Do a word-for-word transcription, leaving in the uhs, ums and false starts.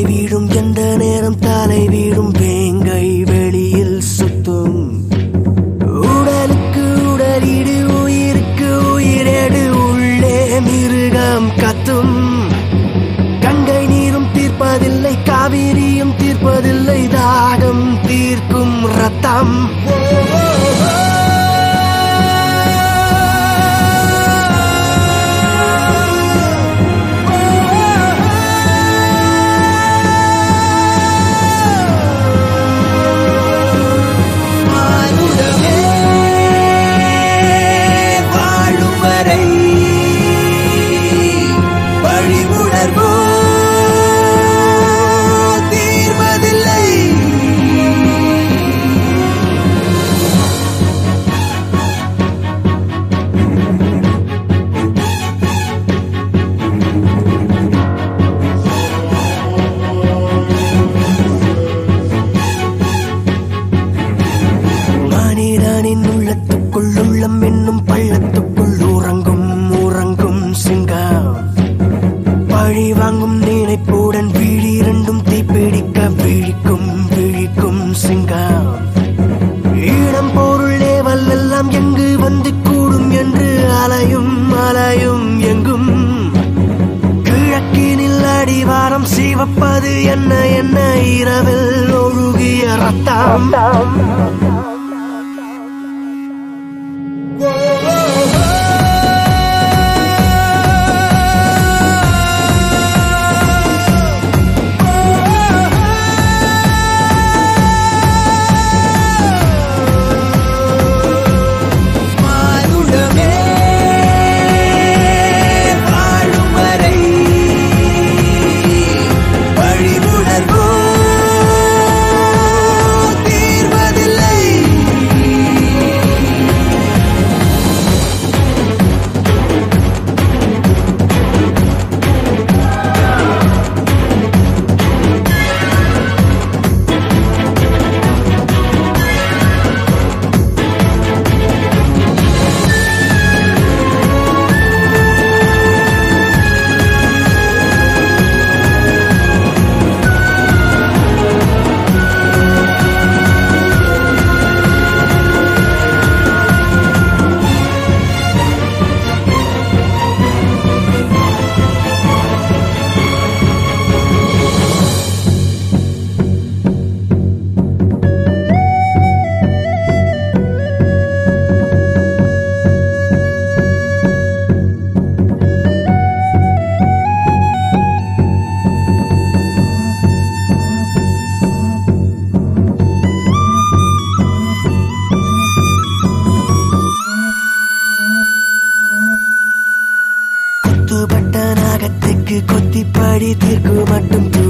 வீழும் எந்த நேரம் தலை வீழும் வேங்கை வெளியில் சுத்தும் உடலுக்கு உடலீடு உயிருக்கு உயிரேடு உள்ளே மிருகம் கத்தும் கங்கை நீரும் தீர்ப்பதில்லை காவிரியும் தீர்ப்பதில்லை தாகம் தீர்க்கும் ரத்தம் உள்ளத்துக்குள் உள்ளம் என்னும் பள்ளத்துக்குள் உறங்கும் உறங்கும் சிங்கம் பழி வாங்கும் நினைப்புடன் விழி இரண்டும் தீப்பிடிக்க விழிக்கும் விழிக்கும் சிங்கம் இடம் பொருள் ஏவல் எல்லாம் எங்கு வந்து கூடும் என்று அலையும் அலையும் எங்கும் கிழக்கினில் அடிவாரம் சிவப்பது என்ன என்ன இரவில் ஒழுகிய ரத்தம் கொத்திப்படி தீர்க்கு மட்டும்